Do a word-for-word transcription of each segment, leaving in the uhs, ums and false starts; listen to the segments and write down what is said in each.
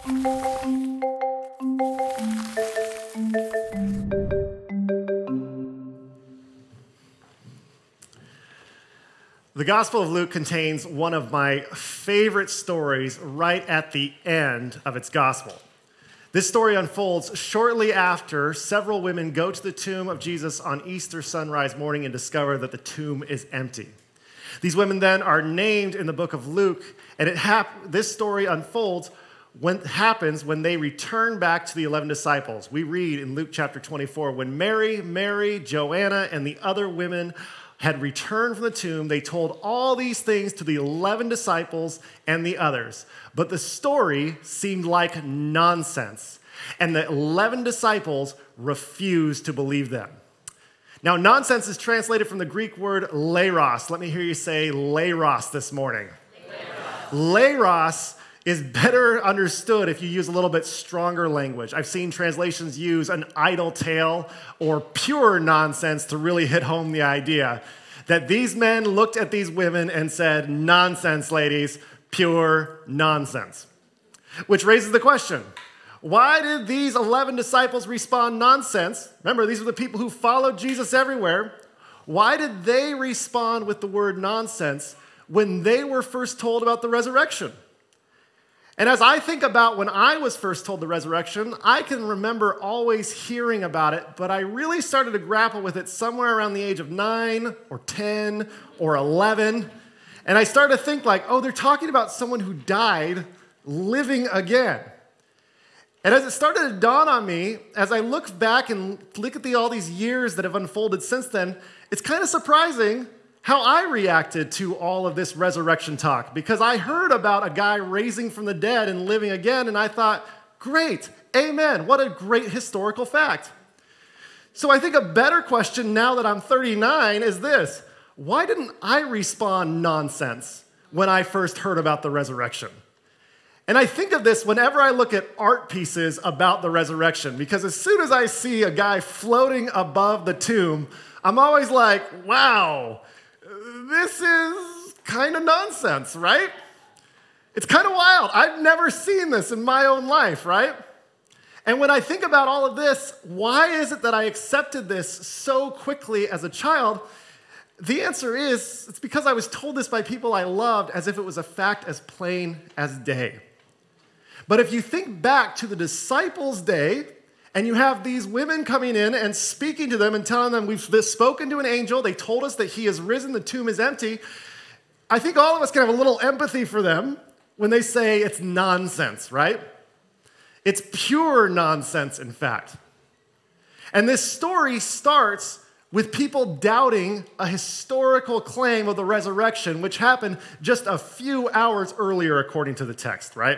The Gospel of Luke contains one of my favorite stories right at the end of its gospel. This story unfolds shortly after several women go to the tomb of Jesus on Easter sunrise morning and discover that the tomb is empty. These women then are named in the book of Luke, and it hap- this story unfolds when happens when they return back to the eleven disciples. We read in Luke chapter twenty-four, when Mary, Mary, Joanna, and the other women had returned from the tomb, they told all these things to the eleven disciples and the others. But the story seemed like nonsense, and the eleven disciples refused to believe them. Now, nonsense is translated from the Greek word leiros. Let me hear you say leiros this morning. Leiros. Leiros is better understood if you use a little bit stronger language. I've seen translations use an idle tale or pure nonsense to really hit home the idea that these men looked at these women and said, nonsense, ladies, pure nonsense. Which raises the question, why did these eleven disciples respond nonsense? Remember, these were the people who followed Jesus everywhere. Why did they respond with the word nonsense when they were first told about the resurrection? And as I think about when I was first told the resurrection, I can remember always hearing about it, but I really started to grapple with it somewhere around the age of nine or ten or eleven. And I started to think like, oh, they're talking about someone who died living again. And as it started to dawn on me, as I look back and look at the, all these years that have unfolded since then, it's kind of surprising how I reacted to all of this resurrection talk, because I heard about a guy raising from the dead and living again, and I thought, great, amen, what a great historical fact. So I think a better question now that I'm thirty-nine is this: why didn't I respond nonsense when I first heard about the resurrection? And I think of this whenever I look at art pieces about the resurrection, because as soon as I see a guy floating above the tomb, I'm always like, wow, this is kind of nonsense, right? It's kind of wild. I've never seen this in my own life, right? And when I think about all of this, why is it that I accepted this so quickly as a child? The answer is, it's because I was told this by people I loved as if it was a fact as plain as day. But if you think back to the disciples' day, and you have these women coming in and speaking to them and telling them, we've spoken to an angel, they told us that he is risen, the tomb is empty. I think all of us can have a little empathy for them when they say it's nonsense, right? It's pure nonsense, in fact. And this story starts with people doubting a historical claim of the resurrection, which happened just a few hours earlier, according to the text, right?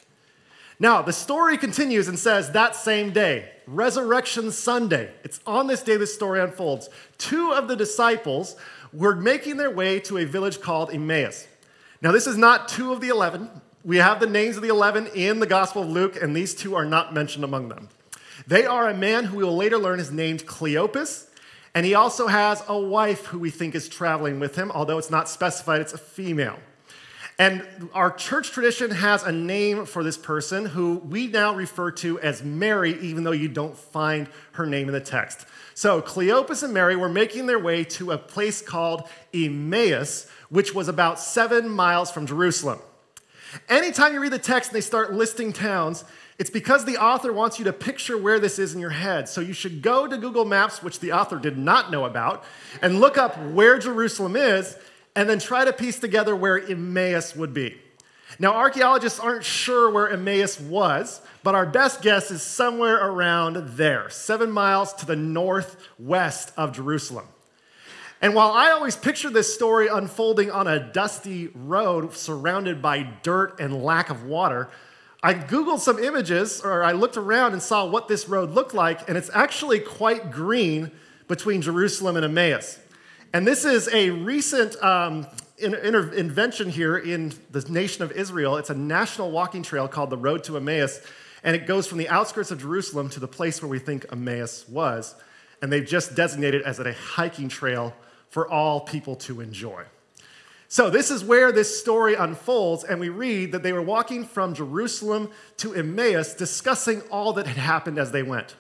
Now, the story continues and says that same day, Resurrection Sunday, it's on this day this story unfolds, two of the disciples were making their way to a village called Emmaus. Now, this is not two of the eleven. We have the names of the eleven in the Gospel of Luke, and these two are not mentioned among them. They are a man who we will later learn is named Cleopas, and he also has a wife who we think is traveling with him, although it's not specified, it's a female. And our church tradition has a name for this person who we now refer to as Mary, even though you don't find her name in the text. So Cleopas and Mary were making their way to a place called Emmaus, which was about seven miles from Jerusalem. Anytime you read the text and they start listing towns, it's because the author wants you to picture where this is in your head. So you should go to Google Maps, which the author did not know about, and look up where Jerusalem is, and then try to piece together where Emmaus would be. Now, archaeologists aren't sure where Emmaus was, but our best guess is somewhere around there, seven miles to the northwest of Jerusalem. And while I always picture this story unfolding on a dusty road surrounded by dirt and lack of water, I Googled some images, or I looked around and saw what this road looked like, and it's actually quite green between Jerusalem and Emmaus. And this is a recent um, in, in, invention here in the nation of Israel. It's a national walking trail called the Road to Emmaus, and it goes from the outskirts of Jerusalem to the place where we think Emmaus was. And they've just designated it as a hiking trail for all people to enjoy. So this is where this story unfolds, and we read that they were walking from Jerusalem to Emmaus, discussing all that had happened as they went.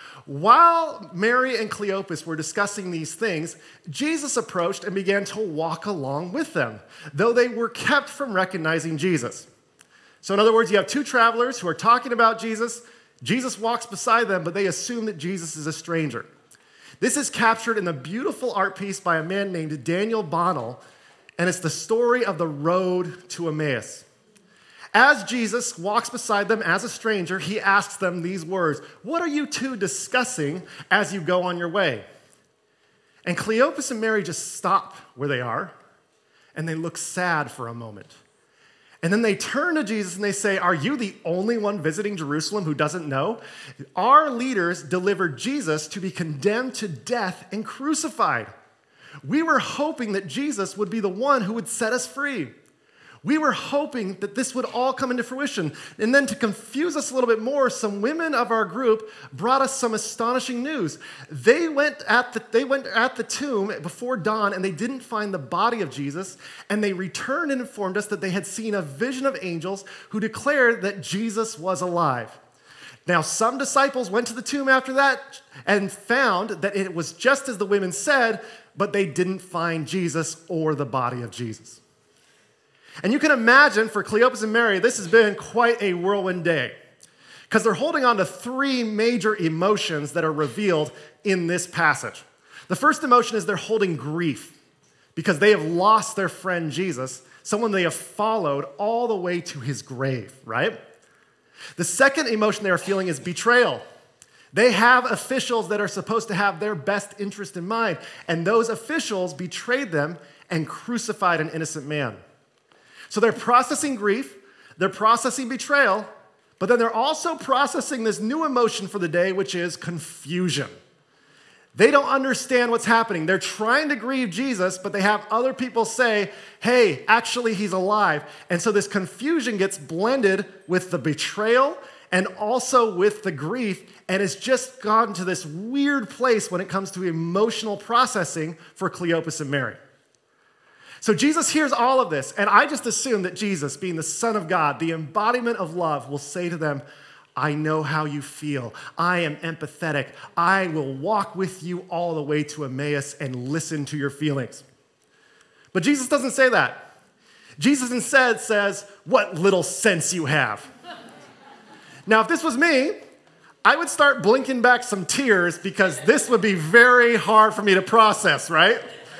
While Mary and Cleopas were discussing these things, Jesus approached and began to walk along with them, though they were kept from recognizing Jesus. So in other words, you have two travelers who are talking about Jesus. Jesus walks beside them, but they assume that Jesus is a stranger. This is captured in the beautiful art piece by a man named Daniel Bonnell, and it's the story of the road to Emmaus. As Jesus walks beside them as a stranger, he asks them these words, "What are you two discussing as you go on your way?" And Cleopas and Mary just stop where they are, and they look sad for a moment. And then they turn to Jesus and they say, "Are you the only one visiting Jerusalem who doesn't know? Our leaders delivered Jesus to be condemned to death and crucified. We were hoping that Jesus would be the one who would set us free. We were hoping that this would all come into fruition." And then to confuse us a little bit more, some women of our group brought us some astonishing news. They went at the, they went at the tomb before dawn and they didn't find the body of Jesus, and they returned and informed us that they had seen a vision of angels who declared that Jesus was alive. Now, some disciples went to the tomb after that and found that it was just as the women said, but they didn't find Jesus or the body of Jesus. And you can imagine for Cleopas and Mary, this has been quite a whirlwind day, because they're holding on to three major emotions that are revealed in this passage. The first emotion is they're holding grief because they have lost their friend Jesus, someone they have followed all the way to his grave, right? The second emotion they are feeling is betrayal. They have officials that are supposed to have their best interest in mind, and those officials betrayed them and crucified an innocent man. So they're processing grief, they're processing betrayal, but then they're also processing this new emotion for the day, which is confusion. They don't understand what's happening. They're trying to grieve Jesus, but they have other people say, "Hey, actually, he's alive." And so this confusion gets blended with the betrayal and also with the grief, and it's just gotten to this weird place when it comes to emotional processing for Cleopas and Mary. So Jesus hears all of this, and I just assume that Jesus, being the Son of God, the embodiment of love, will say to them, "I know how you feel. I am empathetic. I will walk with you all the way to Emmaus and listen to your feelings." But Jesus doesn't say that. Jesus instead says, "What little sense you have." Now, if this was me, I would start blinking back some tears because this would be very hard for me to process, right?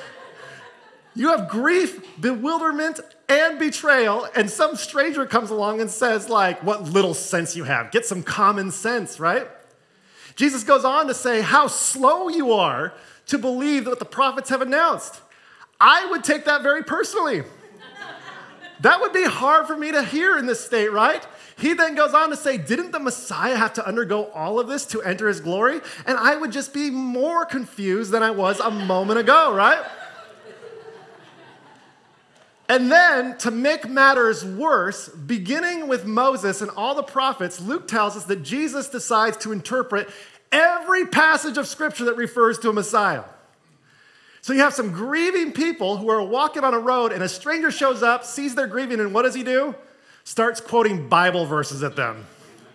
You have grief, bewilderment, and betrayal, and some stranger comes along and says, like, "What little sense you have. Get some common sense," right? Jesus goes on to say how slow you are to believe what the prophets have announced. I would take that very personally. That would be hard for me to hear in this state, right? He then goes on to say, didn't the Messiah have to undergo all of this to enter his glory? And I would just be more confused than I was a moment ago, right? And then, to make matters worse, beginning with Moses and all the prophets, Luke tells us that Jesus decides to interpret every passage of Scripture that refers to a Messiah. So you have some grieving people who are walking on a road, and a stranger shows up, sees their grieving, and what does he do? Starts quoting Bible verses at them.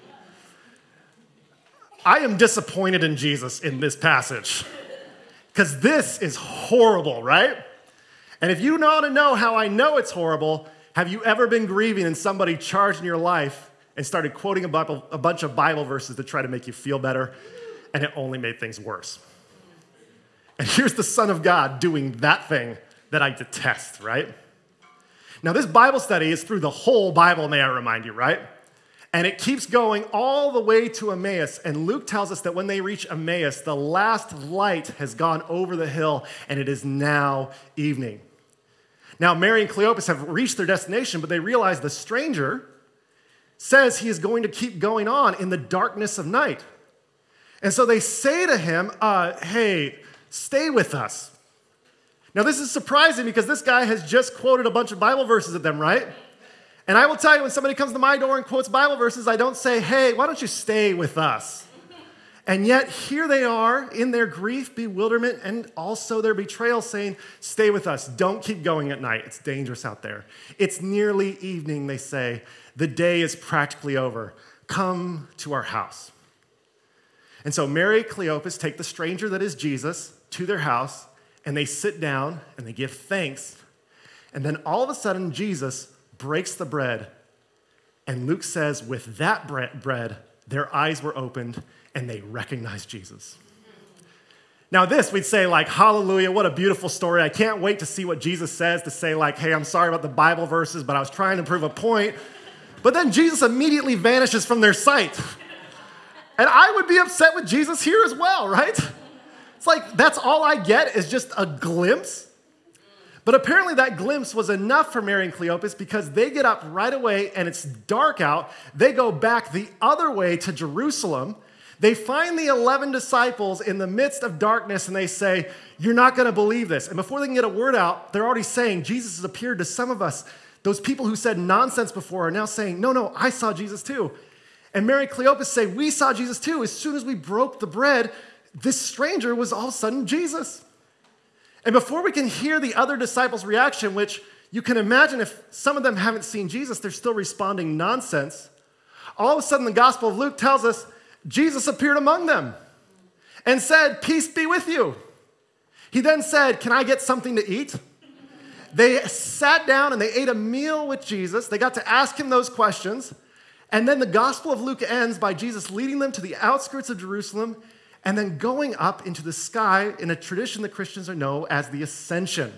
I am disappointed in Jesus in this passage, because this is horrible, right? And if you want to know how I know it's horrible, have you ever been grieving and somebody charged in your life and started quoting a, Bible, a bunch of Bible verses to try to make you feel better, and it only made things worse? And here's the Son of God doing that thing that I detest, right? Now, this Bible study is through the whole Bible, may I remind you, right? And it keeps going all the way to Emmaus. And Luke tells us that when they reach Emmaus, the last light has gone over the hill, and it is now evening. Now, Mary and Cleopas have reached their destination, but they realize the stranger says he is going to keep going on in the darkness of night. And so they say to him, uh, hey, stay with us. Now, this is surprising because this guy has just quoted a bunch of Bible verses at them, right? And I will tell you, when somebody comes to my door and quotes Bible verses, I don't say, hey, why don't you stay with us? And yet here they are in their grief, bewilderment, and also their betrayal saying, stay with us. Don't keep going at night. It's dangerous out there. It's nearly evening, they say. The day is practically over. Come to our house. And so Mary and Cleopas take the stranger that is Jesus to their house, and they sit down and they give thanks. And then all of a sudden, Jesus breaks the bread. And Luke says, with that bread, their eyes were opened and they recognized Jesus. Now this, we'd say like, hallelujah, what a beautiful story. I can't wait to see what Jesus says to say like, hey, I'm sorry about the Bible verses, but I was trying to prove a point. But then Jesus immediately vanishes from their sight. And I would be upset with Jesus here as well, right? It's like, that's all I get is just a glimpse. But apparently that glimpse was enough for Mary and Cleopas because they get up right away and it's dark out. They go back the other way to Jerusalem. They find the eleven disciples in the midst of darkness and they say, you're not going to believe this. And before they can get a word out, they're already saying, Jesus has appeared to some of us. Those people who said nonsense before are now saying, no, no, I saw Jesus too. And Mary and Cleopas say, we saw Jesus too. As soon as we broke the bread, this stranger was all of a sudden Jesus. And before we can hear the other disciples' reaction, which you can imagine if some of them haven't seen Jesus, they're still responding nonsense. All of a sudden, the Gospel of Luke tells us Jesus appeared among them and said, peace be with you. He then said, can I get something to eat? They sat down and they ate a meal with Jesus. They got to ask him those questions. And then the Gospel of Luke ends by Jesus leading them to the outskirts of Jerusalem and then going up into the sky in a tradition that Christians know as the Ascension.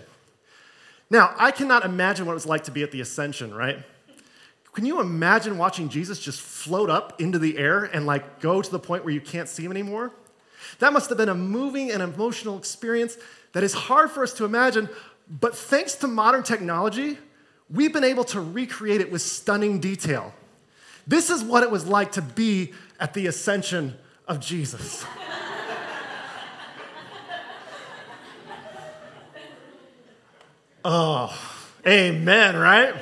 Now, I cannot imagine what it was like to be at the Ascension, right? Can you imagine watching Jesus just float up into the air and like go to the point where you can't see him anymore? That must have been a moving and emotional experience that is hard for us to imagine, but thanks to modern technology, we've been able to recreate it with stunning detail. This is what it was like to be at the Ascension of Jesus. Oh, amen, right?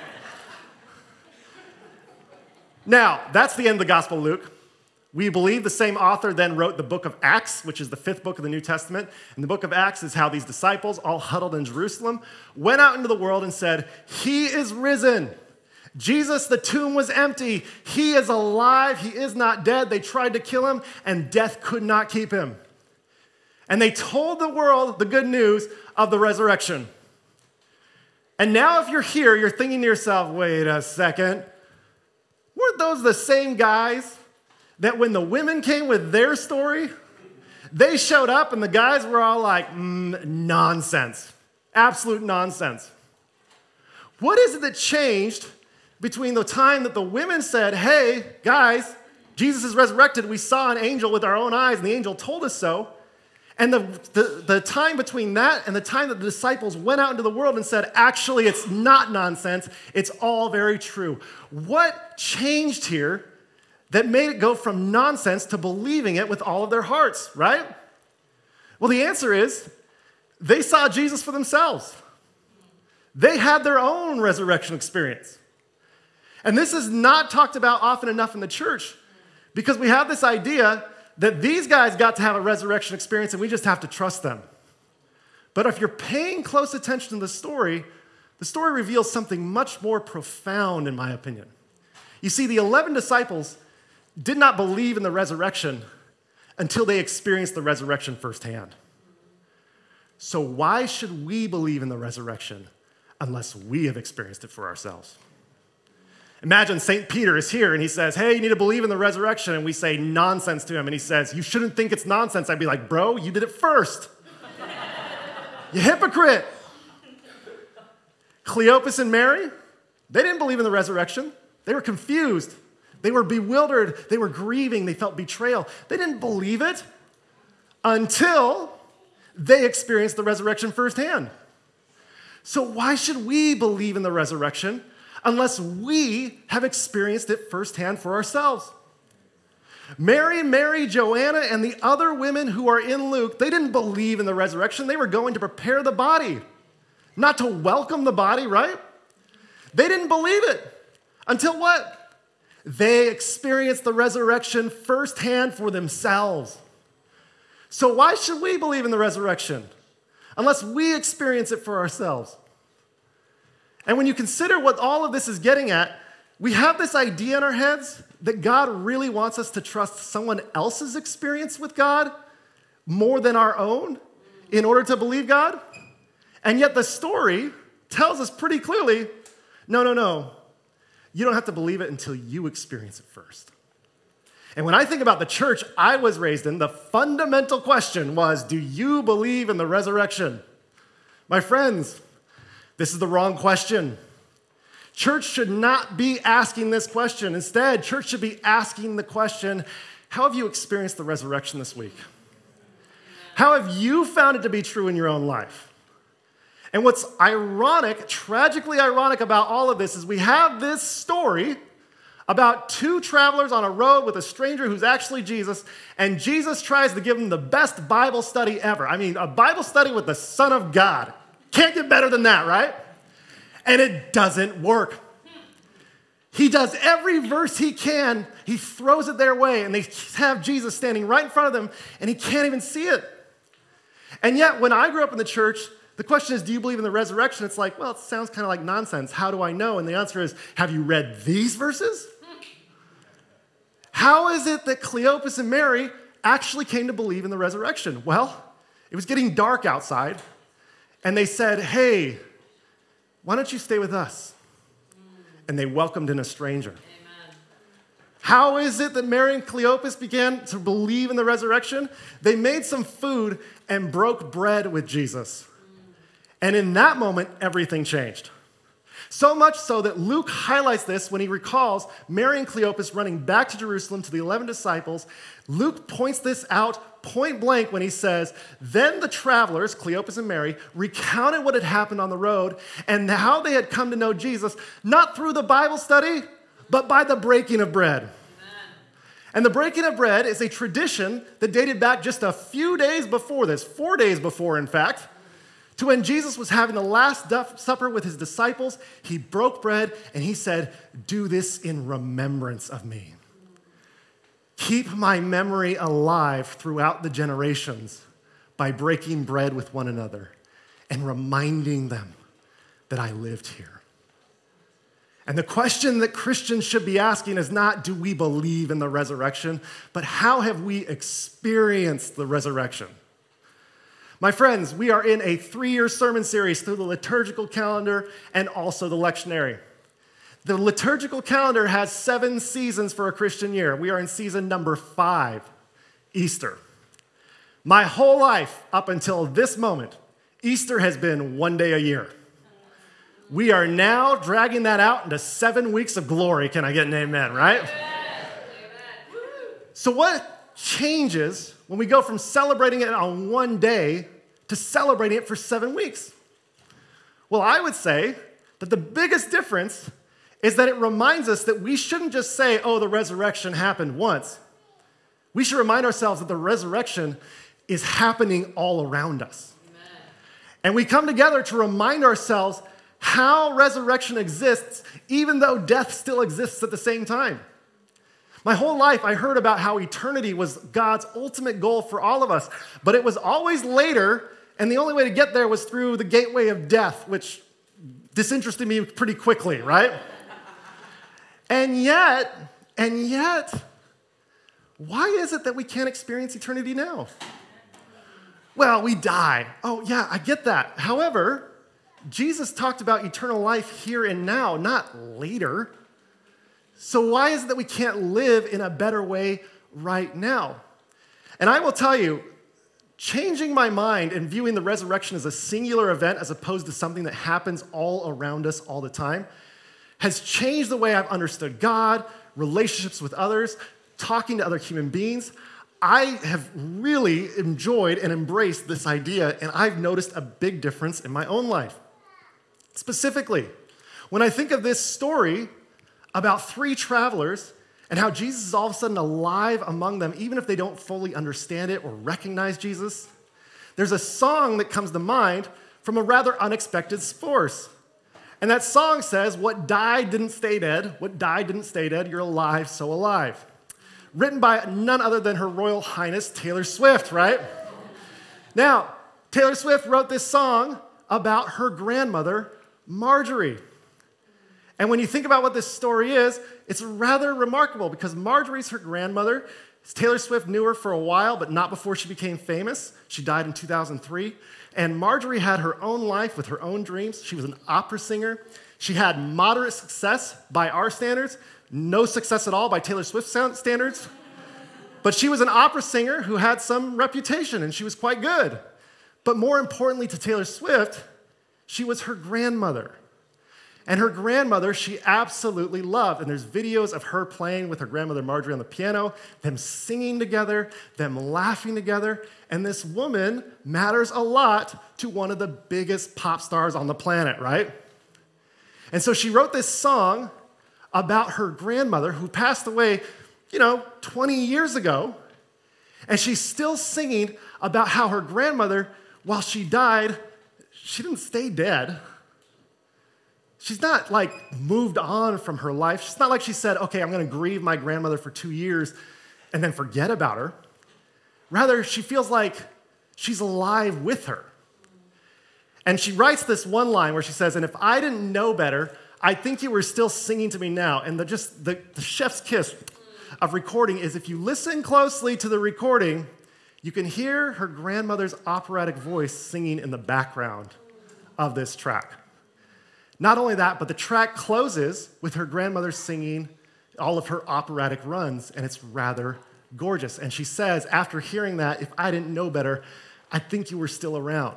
Now, that's the end of the Gospel of Luke. We believe the same author then wrote the book of Acts, which is the fifth book of the New Testament. And the book of Acts is how these disciples, all huddled in Jerusalem, went out into the world and said, he is risen. Jesus, the tomb was empty. He is alive. He is not dead. They tried to kill him, and death could not keep him. And they told the world the good news of the resurrection. And now if you're here, you're thinking to yourself, wait a second. Weren't those the same guys that when the women came with their story, they showed up and the guys were all like, mm, nonsense. Absolute nonsense. What is it that changed between the time that the women said, hey, guys, Jesus is resurrected. We saw an angel with our own eyes, and the angel told us so. And the, the, the time between that and the time that the disciples went out into the world and said, actually, it's not nonsense. It's all very true. What changed here that made it go from nonsense to believing it with all of their hearts, right? Well, the answer is they saw Jesus for themselves. They had their own resurrection experience. And this is not talked about often enough in the church because we have this idea that these guys got to have a resurrection experience and we just have to trust them. But if you're paying close attention to the story, the story reveals something much more profound, in my opinion. You see, the eleven disciples did not believe in the resurrection until they experienced the resurrection firsthand. So why should we believe in the resurrection unless we have experienced it for ourselves? Imagine Saint Peter is here and he says, hey, you need to believe in the resurrection. And we say nonsense to him. And he says, you shouldn't think it's nonsense. I'd be like, bro, you did it first. You hypocrite. Cleopas and Mary, they didn't believe in the resurrection. They were confused. They were bewildered. They were grieving. They felt betrayal. They didn't believe it until they experienced the resurrection firsthand. So why should we believe in the resurrection unless we have experienced it firsthand for ourselves? Mary, Mary, Joanna, and the other women who are in Luke, they didn't believe in the resurrection. They were going to prepare the body, not to welcome the body, right? They didn't believe it until what? They experienced the resurrection firsthand for themselves. So why should we believe in the resurrection unless we experience it for ourselves? And when you consider what all of this is getting at, we have this idea in our heads that God really wants us to trust someone else's experience with God more than our own in order to believe God. And yet the story tells us pretty clearly, no, no, no. You don't have to believe it until you experience it first. And when I think about the church I was raised in, the fundamental question was, do you believe in the resurrection? My friends, this is the wrong question. Church should not be asking this question. Instead, church should be asking the question, how have you experienced the resurrection this week? How have you found it to be true in your own life? And what's ironic, tragically ironic about all of this is we have this story about two travelers on a road with a stranger who's actually Jesus, and Jesus tries to give them the best Bible study ever. I mean, a Bible study with the Son of God. Can't get better than that, right? And it doesn't work. He does every verse he can, he throws it their way, and they have Jesus standing right in front of them, and he can't even see it. And yet, when I grew up in the church, the question is, do you believe in the resurrection? It's like, well, it sounds kind of like nonsense. How do I know? And the answer is, have you read these verses? How is it that Cleopas and Mary actually came to believe in the resurrection? Well, it was getting dark outside, and they said, hey, why don't you stay with us? And they welcomed in a stranger. Amen. How is it that Mary and Cleopas began to believe in the resurrection? They made some food and broke bread with Jesus. And in that moment, everything changed. So much so that Luke highlights this when he recalls Mary and Cleopas running back to Jerusalem to the eleven disciples. Luke points this out point blank when he says, then the travelers, Cleopas and Mary, recounted what had happened on the road and how they had come to know Jesus, not through the Bible study, but by the breaking of bread. Amen. And the breaking of bread is a tradition that dated back just a few days before this, four days before, in fact, to when Jesus was having the Last Supper with his disciples. He broke bread and he said, do this in remembrance of me. Keep my memory alive throughout the generations by breaking bread with one another and reminding them that I lived here. And the question that Christians should be asking is not, do we believe in the resurrection, but how have we experienced the resurrection? My friends, we are in a three-year sermon series through the liturgical calendar and also the lectionary. The liturgical calendar has seven seasons for a Christian year. We are in season number five, Easter. My whole life up until this moment, Easter has been one day a year. We are now dragging that out into seven weeks of glory. Can I get an amen, right? Amen. So what changes when we go from celebrating it on one day to celebrating it for seven weeks? Well, I would say that the biggest difference is that it reminds us that we shouldn't just say, oh, the resurrection happened once. We should remind ourselves that the resurrection is happening all around us. Amen. And we come together to remind ourselves how resurrection exists, even though death still exists at the same time. My whole life, I heard about how eternity was God's ultimate goal for all of us, but it was always later, and the only way to get there was through the gateway of death, which disinterested me pretty quickly, right? And yet, and yet, why is it that we can't experience eternity now? Well, we die. Oh, yeah, I get that. However, Jesus talked about eternal life here and now, not later. So why is it that we can't live in a better way right now? And I will tell you, changing my mind and viewing the resurrection as a singular event as opposed to something that happens all around us all the time has changed the way I've understood God, relationships with others, talking to other human beings. I have really enjoyed and embraced this idea, and I've noticed a big difference in my own life. Specifically, when I think of this story about three travelers and how Jesus is all of a sudden alive among them, even if they don't fully understand it or recognize Jesus, there's a song that comes to mind from a rather unexpected source. And that song says, what died didn't stay dead. What died didn't stay dead. You're alive, so alive. Written by none other than Her Royal Highness Taylor Swift, right? Now, Taylor Swift wrote this song about her grandmother, Marjorie. And when you think about what this story is, it's rather remarkable because Marjorie's her grandmother. Taylor Swift knew her for a while, but not before she became famous. She died in two thousand three. And Marjorie had her own life with her own dreams. She was an opera singer. She had moderate success by our standards, no success at all by Taylor Swift standards. But she was an opera singer who had some reputation, and she was quite good. But more importantly to Taylor Swift, she was her grandmother. And her grandmother, she absolutely loved. And there's videos of her playing with her grandmother Marjorie on the piano, them singing together, them laughing together. And this woman matters a lot to one of the biggest pop stars on the planet, right? And so she wrote this song about her grandmother who passed away, you know, twenty years ago. And she's still singing about how her grandmother, while she died, she didn't stay dead. She's not like moved on from her life. She's not like she said, okay, I'm going to grieve my grandmother for two years and then forget about her. Rather, she feels like she's alive with her. And she writes this one line where she says, and if I didn't know better, I think you were still singing to me now. And the, just the, the chef's kiss of recording is if you listen closely to the recording, you can hear her grandmother's operatic voice singing in the background of this track. Not only that, but the track closes with her grandmother singing all of her operatic runs, and it's rather gorgeous. And she says, after hearing that, if I didn't know better, I think you were still around.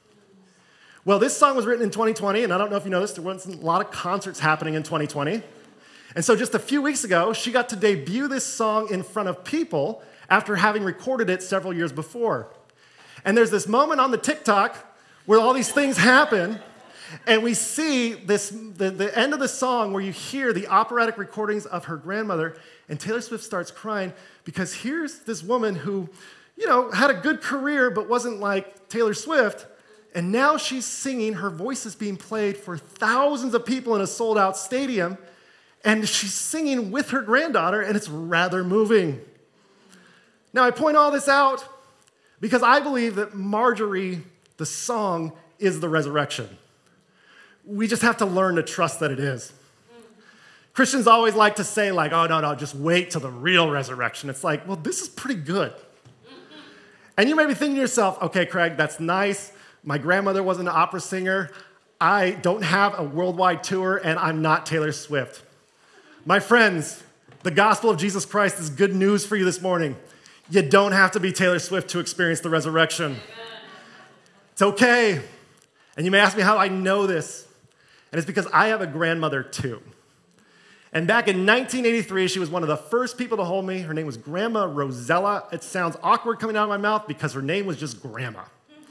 Well, this song was written in twenty twenty, and I don't know if you noticed, there wasn't a lot of concerts happening in twenty twenty. And so just a few weeks ago, she got to debut this song in front of people after having recorded it several years before. And there's this moment on the TikTok where all these things happen, and we see this the, the end of the song where you hear the operatic recordings of her grandmother, and Taylor Swift starts crying because here's this woman who, you know, had a good career but wasn't like Taylor Swift, and now she's singing, her voice is being played for thousands of people in a sold-out stadium, and she's singing with her granddaughter, and it's rather moving. Now, I point all this out because I believe that Marjorie, the song, is the resurrection. We just have to learn to trust that it is. Christians always like to say, like, oh, no, no, just wait till the real resurrection. It's like, well, this is pretty good. And you may be thinking to yourself, okay, Craig, that's nice. My grandmother was an opera singer. I don't have a worldwide tour, and I'm not Taylor Swift. My friends, the gospel of Jesus Christ is good news for you this morning. You don't have to be Taylor Swift to experience the resurrection. Amen. It's okay. And you may ask me how I know this. And it's because I have a grandmother too. And back in nineteen eighty-three, she was one of the first people to hold me. Her name was Grandma Rosella. It sounds awkward coming out of my mouth because her name was just Grandma.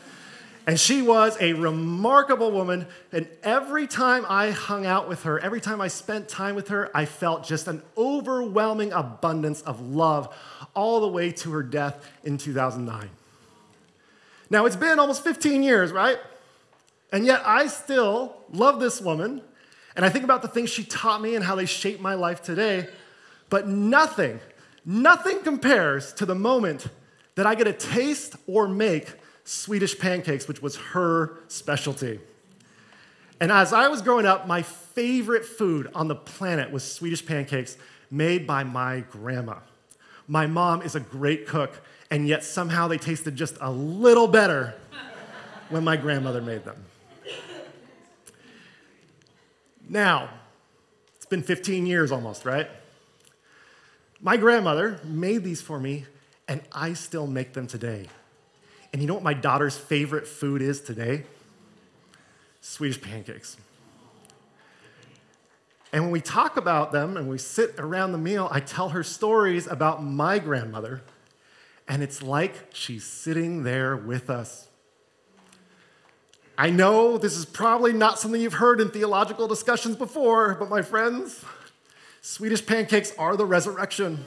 And she was a remarkable woman. And every time I hung out with her, every time I spent time with her, I felt just an overwhelming abundance of love all the way to her death in two thousand nine. Now, it's been almost fifteen years, right? And yet I still love this woman, and I think about the things she taught me and how they shape my life today, but nothing, nothing compares to the moment that I get to taste or make Swedish pancakes, which was her specialty. And as I was growing up, my favorite food on the planet was Swedish pancakes made by my grandma. My mom is a great cook, and yet somehow they tasted just a little better when my grandmother made them. Now, it's been fifteen years almost, right? My grandmother made these for me, and I still make them today. And you know what my daughter's favorite food is today? Swedish pancakes. And when we talk about them and we sit around the meal, I tell her stories about my grandmother, and it's like she's sitting there with us. I know this is probably not something you've heard in theological discussions before, but my friends, Swedish pancakes are the resurrection.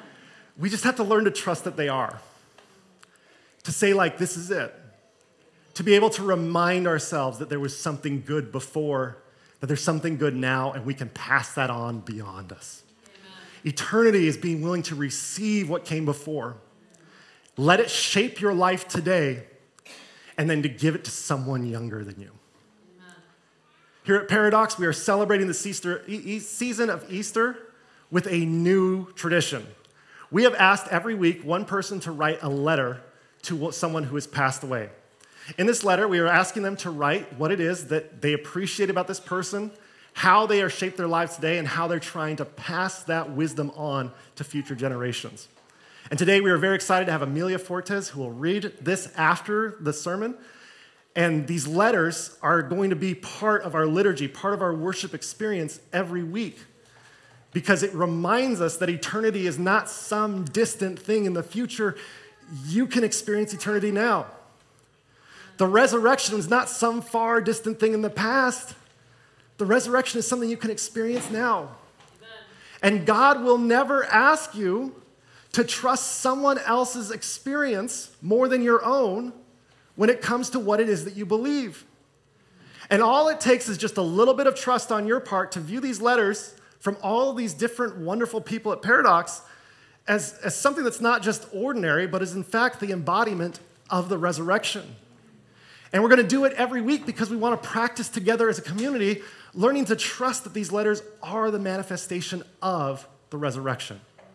We just have to learn to trust that they are. To say, like, this is it. to be able to remind ourselves that there was something good before, that there's something good now, and we can pass that on beyond us. Amen. Eternity is being willing to receive what came before. Let it shape your life today, and then to give it to someone younger than you. Amen. Here at Paradox, we are celebrating the Easter, e- season of Easter with a new tradition. We have asked every week one person to write a letter to someone who has passed away. In this letter, we are asking them to write what it is that they appreciate about this person, how they are shaped their lives today, and how they're trying to pass that wisdom on to future generations. And today we are very excited to have Amelia Fortes, who will read this after the sermon. And these letters are going to be part of our liturgy, part of our worship experience every week, because it reminds us that eternity is not some distant thing in the future. You can experience eternity now. The resurrection is not some far distant thing in the past. The resurrection is something you can experience now. Amen. And God will never ask you to trust someone else's experience more than your own when it comes to what it is that you believe. And all it takes is just a little bit of trust on your part to view these letters from all these different wonderful people at Paradox as, as something that's not just ordinary, but is in fact the embodiment of the resurrection. And we're going to do it every week because we want to practice together as a community, learning to trust that these letters are the manifestation of the resurrection.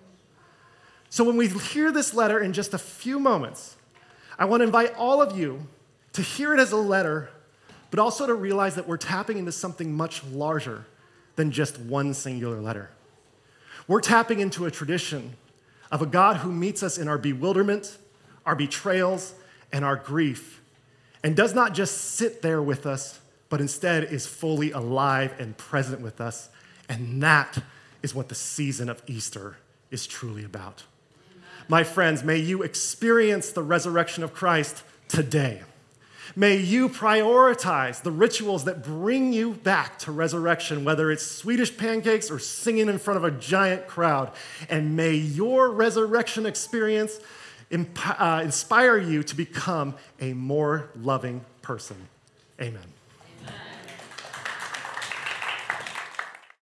So when we hear this letter in just a few moments, I want to invite all of you to hear it as a letter, but also to realize that we're tapping into something much larger than just one singular letter. We're tapping into a tradition of a God who meets us in our bewilderment, our betrayals, and our grief, and does not just sit there with us, but instead is fully alive and present with us. And that is what the season of Easter is truly about. Amen. My friends, may you experience the resurrection of Christ today. May you prioritize the rituals that bring you back to resurrection, whether it's Swedish pancakes or singing in front of a giant crowd. And may your resurrection experience inspire you to become a more loving person. Amen.